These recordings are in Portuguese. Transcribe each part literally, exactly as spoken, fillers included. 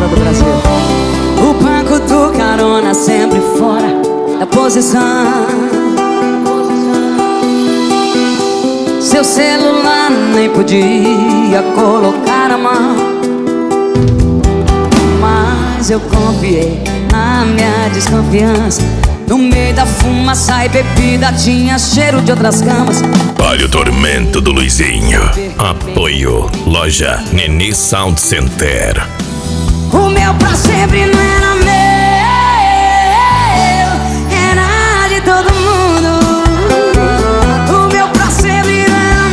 favela do Brasil. O banco do carona sempre fora da posição. Seu celular nem podia colocar a mão, mas eu confiei na minha desconfiança. No meio da fumaça e bebida tinha cheiro de outras camas. Olha o tormento do Luizinho. Apoio Loja Nenê Sound Center. O meu pra sempre não era meu, era de todo mundo. O meu pra sempre não era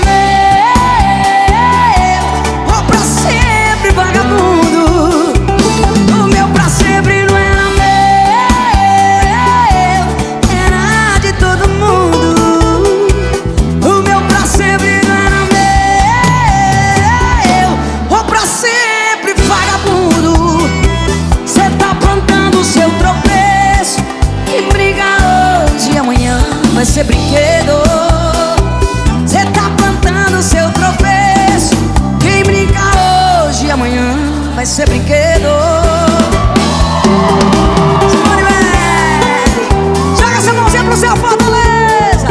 meu, ou pra sempre vagabundo. O meu pra sempre não era meu, era de todo mundo. O meu pra sempre não era meu, ou pra sempre vagabundo. Cê tá plantando seu tropeço, e briga hoje e amanhã vai ser brinquedo. Cê tá plantando seu tropeço, quem brinca hoje e amanhã vai ser brinquedo. Simone Mendes, joga essa mãozinha pro céu, Fortaleza.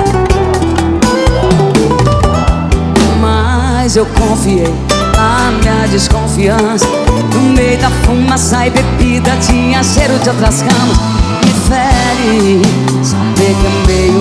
Mas eu confiei na minha desconfiança. No meio da fumaça e bebida tinha cheiro de outras camas. Me fere saber que amei